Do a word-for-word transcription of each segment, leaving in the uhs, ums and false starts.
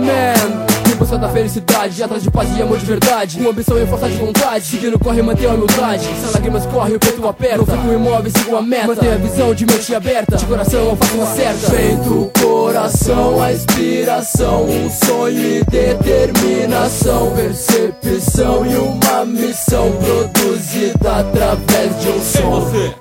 man. Em busca da felicidade, atrás de paz e amor de verdade, com ambição e força de vontade, seguindo corre, manter a humildade. Se lágrimas correm, o peito aperta, não fico imóvel, sigo a meta. Mantenha a visão de mente aberta, de coração eu faço uma certa. Peito, coração, a inspiração, um sonho e determinação, percepção e uma missão produzida através de um som. Ei você,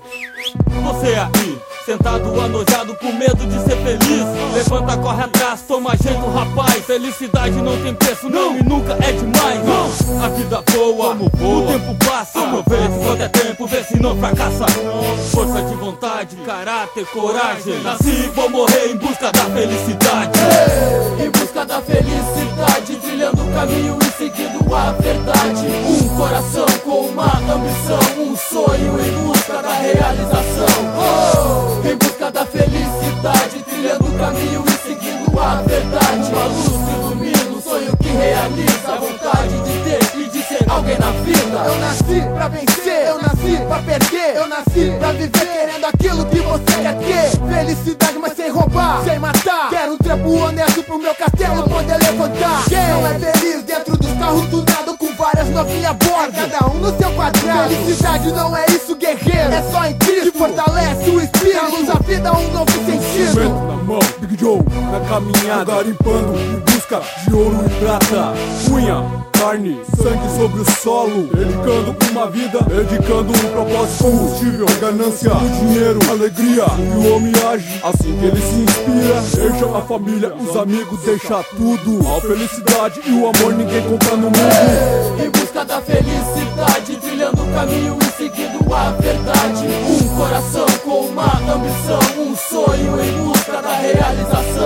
você aí, sentado anojado com medo de ser feliz, levanta, corre atrás, toma jeito rapaz. Felicidade não tem preço não e nunca é demais não. A vida voa, o tempo passa, aproveita quando é tempo, vê se não fracassa. Força de vontade, caráter, coragem, nasci e vou morrer em busca da felicidade. Hey, em busca da felicidade, trilhando o caminho e seguindo a verdade. Um coração com uma ambição, um sonho em busca da realização. Oh, em busca da felicidade, trilhando o caminho e seguindo a verdade. Uma luz que ilumina, um sonho que realiza a vontade de ter e de ser alguém na vida. Eu nasci pra vencer, eu nasci pra perder, eu nasci pra viver querendo aquilo que você quer ter. Felicidade, mas sem roubar, sem matar. Quero um trampo honesto pro meu castelo poder levantar. Quem não é feliz dentro dos carros tunados com várias novinhas a bordo, cada um no seu quadrado. Felicidade não é isso, guerreiro, é só em Cristo que fortalece o espírito, dá luz à vida, um novo sentido. Instrumento na mão, Big Joe na caminhada, garimpando em busca de ouro e prata. Unha, carne, sangue sobre o solo, dedicando uma vida, dedicando um propósito, combustível, ganância, o dinheiro, alegria. E o homem age assim que ele se inspira, deixa a família, os amigos, deixa tudo. A felicidade e o amor ninguém compra no mundo. Em busca da felicidade, trilhando o caminho e seguindo a verdade. Um coração com uma ambição, um sonho em busca da realização.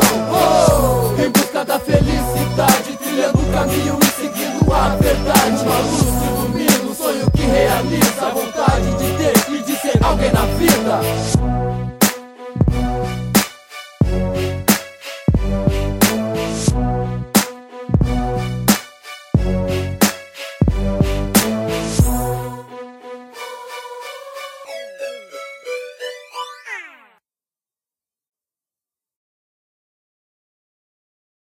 Oh, em busca da felicidade, trilhando o caminho e seguindo a verdade. Uma luz que ilumina, um sonho que realiza a vontade de ter e de ser alguém na vida.